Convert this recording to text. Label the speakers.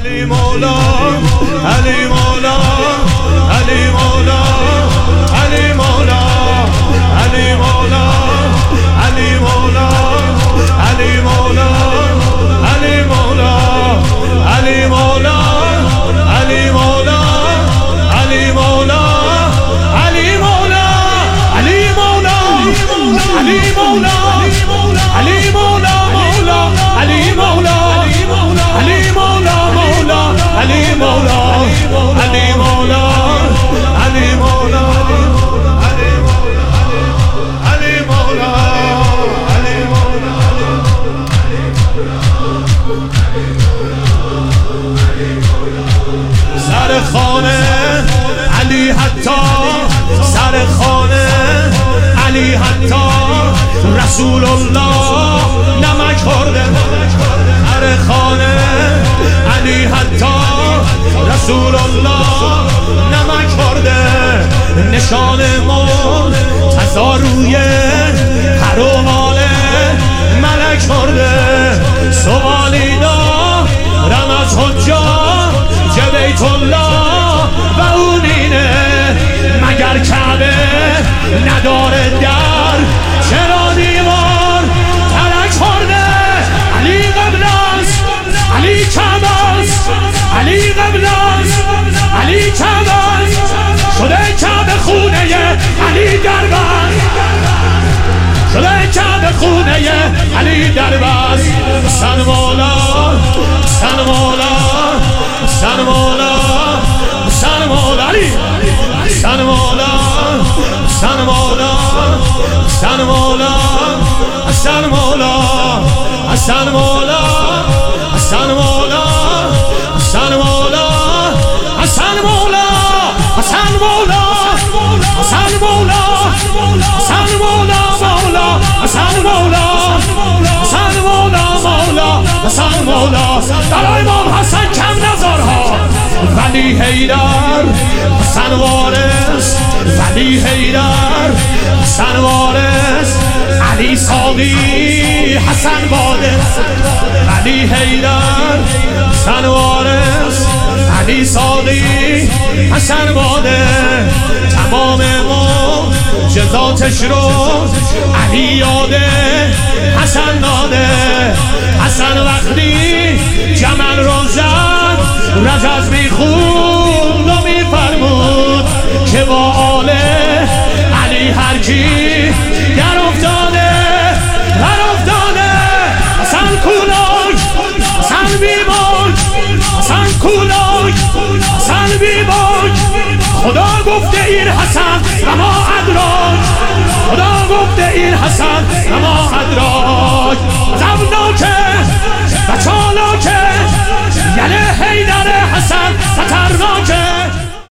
Speaker 1: علی مولا علی مولا علی مولا علی مولا علی مولا علی مولا علی مولا علی مولا علی مولا علی مولا علی مولا علی مولا علی مولا علی مولا علی مولا مولا علی مولا علی مولا مولا علی مولا علی مولا علی مولا علی مولا علی مولا سر خانه علی حتی سر خانه علی حتی رسول الله نمک خورده سر خانه علی حتی رسول الله نمک خورده نشان مرتضی روی هر و حال ملک خورده سوالی دارم از حجاج بیت الله و اون اینه مگر کعبه نداره در چرا دیوار ترک خورده علی قبل است علی کعبه است علی قبل است علی کعبه است شده کعبه خونه علی دربست شده کعبه خونه علی دربست سن مولا سن مولا سن مولا سن مولا علی سن مولا سن مولا سن مولا سن مولا سن مولا سن مولا سن مولا سن مولا سن مولا سن مولا سن مولا مولا سن مولا سن مولا مولا سن مولا در امام حسن کم نظرها ولی حیدر حسن وارث ولی حیدر حسن وارث علی ساقی حسن وارث ولی حیدر حسن وارث علی ساقی حسن وارث تمام معجزاتش رو علی یاده حسن ناده حسن وقتی جمل رو زد رجز میخوند و میفرمود که با آل علی هر کی در افتاده حسن کولاک حسن بیباک حسن کولاک حسن بیباک خدا گفته این حسن و ما ادراک خدا گفته این حسن و ما